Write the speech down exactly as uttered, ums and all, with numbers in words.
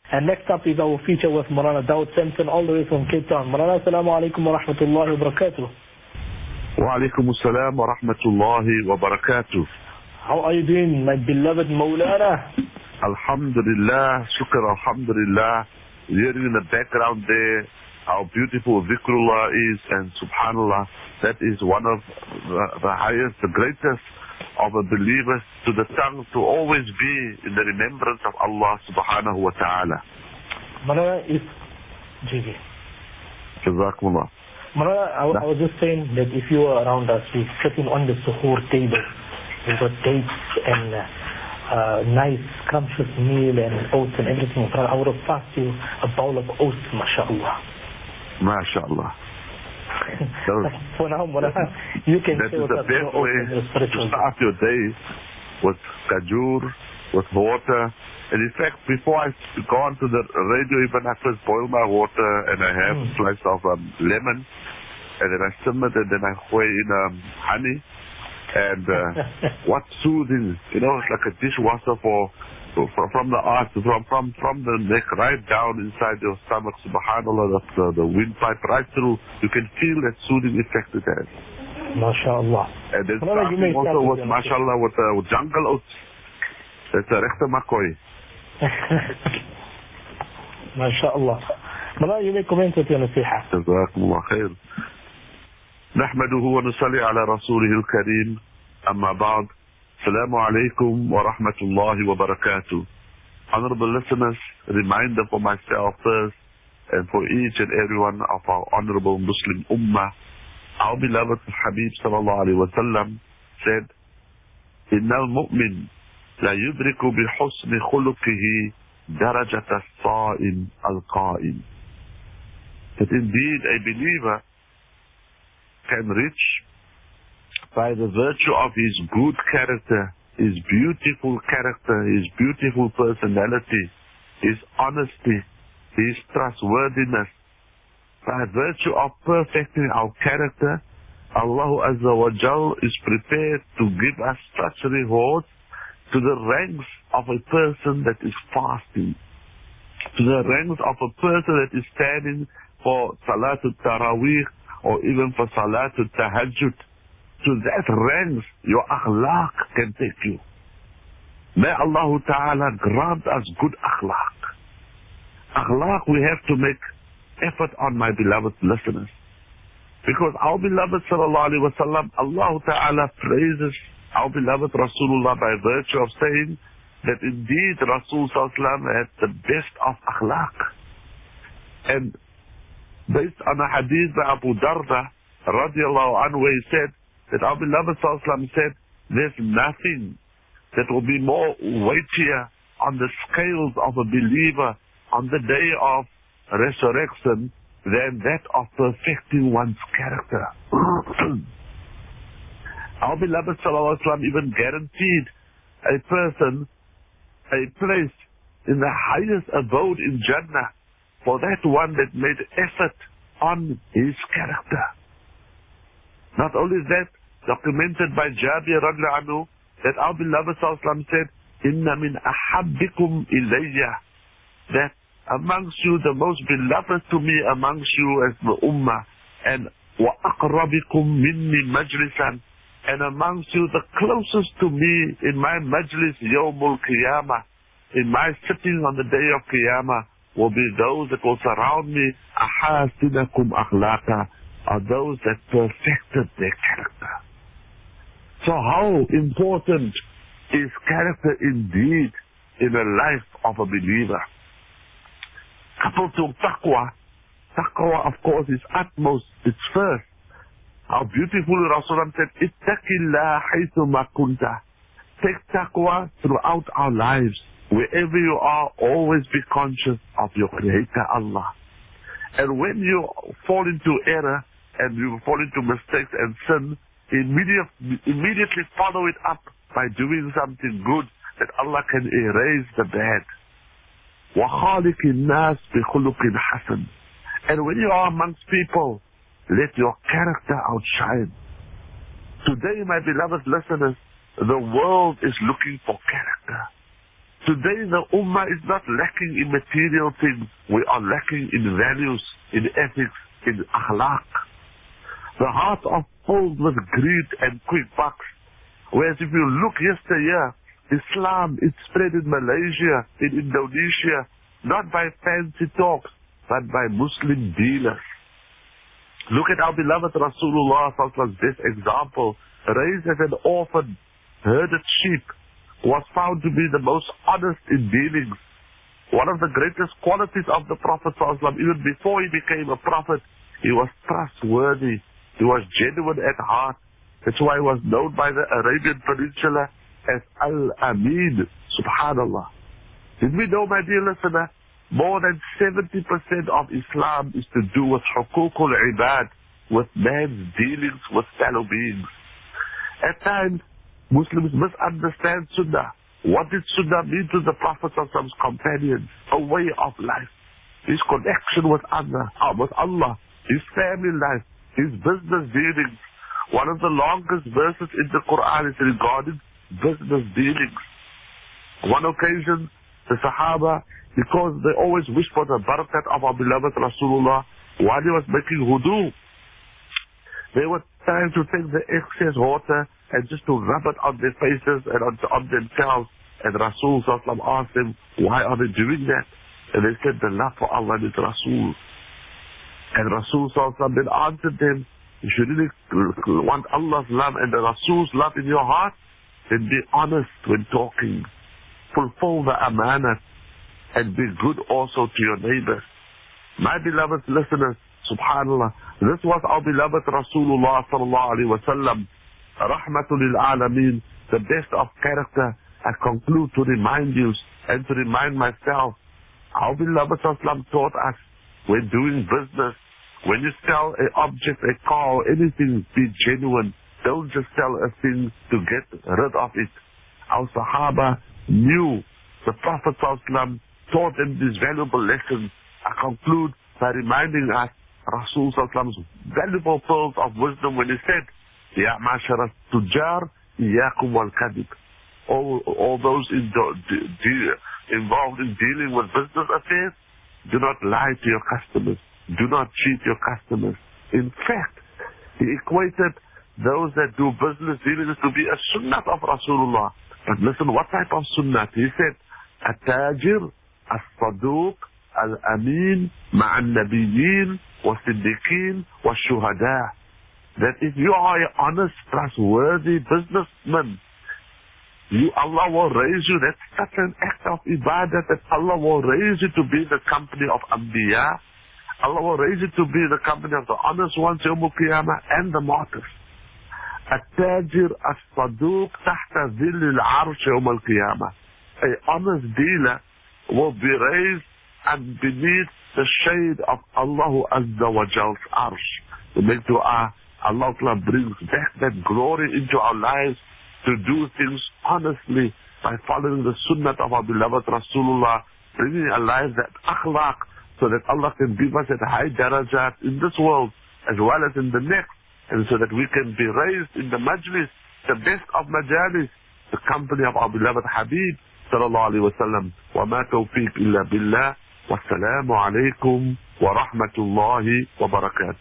And next up is our feature with Maulana Dawood Simpson, all the way from Cape Town. Maulana, assalamu alaikum wa rahmatullahi wa barakatuh. Wa alaikum assalam wa rahmatullahi wa barakatuh. How are you doing, my beloved Maulana? Alhamdulillah, shukr, alhamdulillah. Hearing in the background there how beautiful dhikrullah is, and subhanallah, that is one of the, the highest, the greatest of the believers, to the tongue to always be in the remembrance of Allah subhanahu wa ta'ala. Maulana, if G G. Jazakumullah. Maulana, I, I was just saying that if you were around us, we're sitting on the suhoor table. We've got dates and uh, uh, nice, scrumptious meal and oats and everything. I would have passed you a bowl of oats, mashallah. MashaAllah. For now, Maulana, you can that say is the best way to start your day, with kajur, with water. And in fact, before I go on to the radio, even I first boil my water and I have mm. a slice of um, lemon, and then I simmer it, and then I weigh in um, honey. And uh, what soothing, you know, it's like a dishwasher for, for from the arch, from, from from the neck right down inside your stomach, subhanAllah, the, the windpipe right through. You can feel that soothing effect it has. MashaAllah. And then starting also with, mashallah, with, uh, with jungle oats. That's a rechte makoi. MashaAllah. Maulana, you may comment with your nasiha. Jazakumullah khair. نحمده ونصلي على رسوله الكريم أما بعد السلام عليكم ورحمة الله وبركاته. Honorable listeners, reminder for myself first and for each and every one of our honorable Muslim Ummah, our beloved Habib sallallahu alayhi wa sallam said, إن المؤمن لا يدرك بحسن خلقه درجة الصائم القائم. That indeed a believer can reach, by the virtue of his good character, his beautiful character, his beautiful personality, his honesty, his trustworthiness, by virtue of perfecting our character, Allah Azza wa Jal is prepared to give us such rewards to the ranks of a person that is fasting, to the ranks of a person that is standing for Salatul Taraweeh, or even for Salatul Tahajjud. To that ranks your akhlaq can take you. May Allah Ta'ala grant us good akhlaq. Akhlaq we have to make effort on, my beloved listeners. Because our beloved Sallallahu Alaihi Wasallam, Allah Ta'ala praises our beloved Rasulullah by virtue of saying that indeed Rasul Sallallahu Alaihi Wasallam had the best of akhlaq. And based on a hadith by Abu Darda radiallahu anhu, where he said that our beloved Sallallahu Alaihi Wasallam said, there's nothing that will be more weightier on the scales of a believer on the day of resurrection than that of perfecting one's character. Our beloved Sallallahu Alaihi Wasallam even guaranteed a person a place in the highest abode in Jannah for that one that made effort on his character. Not only that, documented by Jabir radiallahu anhu, that our beloved Sallallahu Alaihi Wasallam said, Inna min ahabbikum ilayya, that amongst you the most beloved to me amongst you as the ummah, and wa aqrabikum minni majlisan, and amongst you the closest to me in my majlis yawmul qiyamah, in my sitting on the day of qiyamah, will be those that will surround me, ahasinakum akhlaqa, are those that perfected their character. So how important is character indeed in the life of a believer? Coupled to taqwa, taqwa of course is utmost, it's first. How beautifully Rasulullah said, ittaqillah haythuma kunta. Take taqwa throughout our lives. Wherever you are, always be conscious of your Creator Allah. And when you fall into error and you fall into mistakes and sin, immediately, immediately follow it up by doing something good that Allah can erase the bad. وَخَالِقِ النَّاسِ بِخُلُقٍ حَسَنٍ. And when you are amongst people, let your character outshine. Today, my beloved listeners, the world is looking for character. Today the Ummah is not lacking in material things. We are lacking in values, in ethics, in akhlaq. The hearts are filled with greed and quick bucks. Whereas if you look yesteryear, Islam is spread in Malaysia, in Indonesia, not by fancy talks, but by Muslim dealers. Look at our beloved Rasulullah, this example, raised as an orphan, herded sheep, was found to be the most honest in dealings. One of the greatest qualities of the Prophet ﷺ, even before he became a prophet, he was trustworthy. He was genuine at heart. That's why he was known by the Arabian Peninsula as Al-Amin. Subhanallah. Did we know, my dear listener, more than seventy percent of Islam is to do with hukukul ibad, with man's dealings with fellow beings. At times, Muslims misunderstand Sunnah. What did Sunnah mean to the Prophet's companions? A way of life. His connection with Allah, with Allah, his family life, his business dealings. One of the longest verses in the Quran is regarding business dealings. One occasion, the Sahaba, because they always wish for the barakat of our beloved Rasulullah, while he was making wudu, they were trying to take the excess water and just to rub it on their faces and on, on themselves. And Rasul asked them, why are they doing that? And they said, the love for Allah is Rasul. And Rasul then answered them, if you really want Allah's love and the Rasul's love in your heart, then be honest when talking. Fulfill the amanah and be good also to your neighbors. My beloved listeners, subhanallah, this was our beloved Rasulullah sallallahu alaihi wasallam, rahmatul lil alameen, the best of character. I conclude to remind you and to remind myself, our beloved Sallallahu taught us, when doing business, when you sell an object, a car, or anything, be genuine. Don't just sell a thing to get rid of it. Our Sahaba knew the Prophet ﷺ taught them these valuable lessons. I conclude by reminding us Rasul ﷺ's valuable pearls of wisdom when he said, Ya ma'ashara tujar, iyakum wal kadib. All, all those in do, de, de, involved in dealing with business affairs, do not lie to your customers. Do not cheat your customers. In fact, he equated those that do business dealings to be a sunnah of Rasulullah. But listen, what type of sunnah? He said, At-tajir, as-saduq, al-amin, ma'an nabiyyin, wa-siddiqin, wa-shuhada. That if you are an honest, trustworthy businessman, you, Allah will raise you. That's such an act of ibadah that Allah will raise you to be the company of Anbiya. Allah will raise you to be the company of the honest ones, Yawm al-Qiyamah, and the martyrs. At-tajir as-saduq tahta dhil al-arsh Yawm al-Qiyamah. A honest dealer will be raised and beneath the shade of Allah Azza wa Jal's arsh. To make dua, Allah brings back that glory into our lives to do things honestly by following the sunnah of our beloved Rasulullah, bringing alive that akhlaq, so that Allah can give us that high darajat in this world as well as in the next, and so that we can be raised in the majlis, the best of majalis, the company of our beloved Habib sallallahu alaihi wasallam. Wa ma tawfiq illa billah. Wassalamu alaikum wa rahmatullahi wa barakatuh.